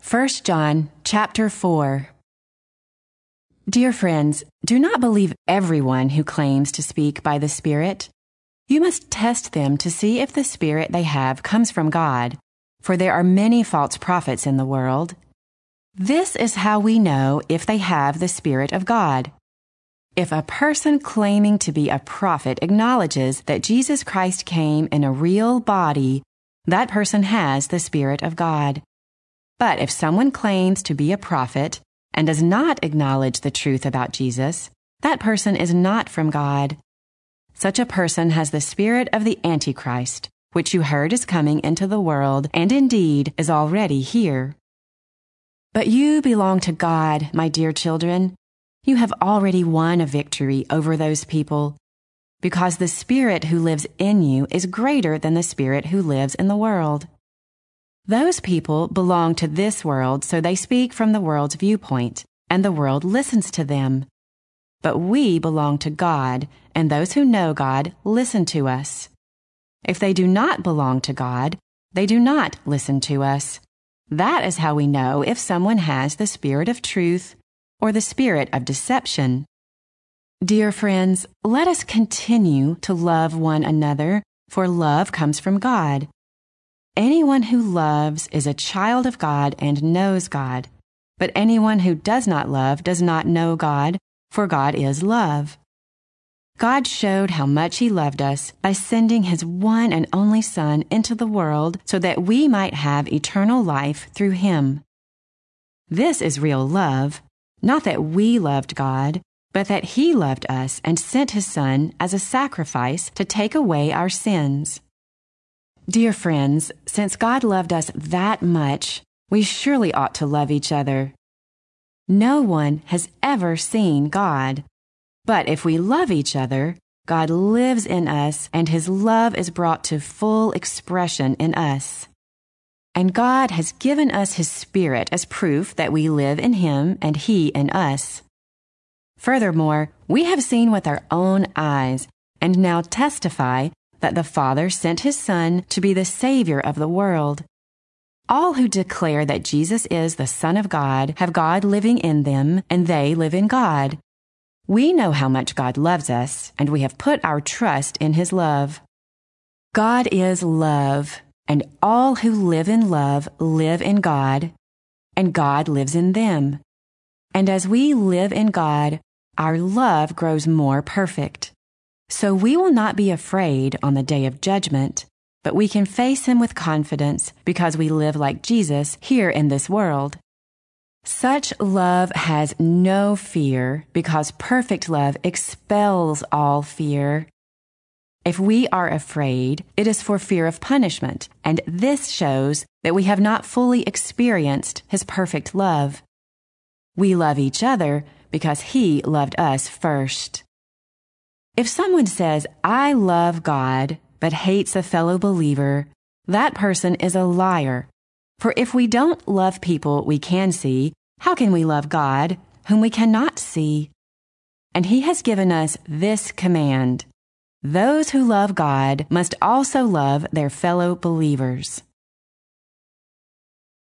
1 John chapter 4. Dear friends, do not believe everyone who claims to speak by the Spirit. You must test them to see if the Spirit they have comes from God, for there are many false prophets in the world. This is how we know if they have the Spirit of God. If a person claiming to be a prophet acknowledges that Jesus Christ came in a real body, that person has the Spirit of God. But if someone claims to be a prophet and does not acknowledge the truth about Jesus, that person is not from God. Such a person has the spirit of the Antichrist, which you heard is coming into the world and indeed is already here. But you belong to God, my dear children. You have already won a victory over those people, because the Spirit who lives in you is greater than the Spirit who lives in the world. Those people belong to this world, so they speak from the world's viewpoint, and the world listens to them. But we belong to God, and those who know God listen to us. If they do not belong to God, they do not listen to us. That is how we know if someone has the spirit of truth or the spirit of deception. Dear friends, let us continue to love one another, for love comes from God. Anyone who loves is a child of God and knows God. But anyone who does not love does not know God, for God is love. God showed how much He loved us by sending His one and only Son into the world so that we might have eternal life through Him. This is real love, not that we loved God, but that He loved us and sent His Son as a sacrifice to take away our sins. Dear friends, since God loved us that much, we surely ought to love each other. No one has ever seen God. But if we love each other, God lives in us and His love is brought to full expression in us. And God has given us His Spirit as proof that we live in Him and He in us. Furthermore, we have seen with our own eyes and now testify that the Father sent His Son to be the Savior of the world. All who declare that Jesus is the Son of God have God living in them, and they live in God. We know how much God loves us, and we have put our trust in His love. God is love, and all who live in love live in God, and God lives in them. And as we live in God, our love grows more perfect. So we will not be afraid on the day of judgment, but we can face Him with confidence because we live like Jesus here in this world. Such love has no fear because perfect love expels all fear. If we are afraid, it is for fear of punishment, and this shows that we have not fully experienced His perfect love. We love each other because He loved us first. If someone says, "I love God," but hates a fellow believer, that person is a liar. For if we don't love people we can see, how can we love God, whom we cannot see? And He has given us this command: those who love God must also love their fellow believers.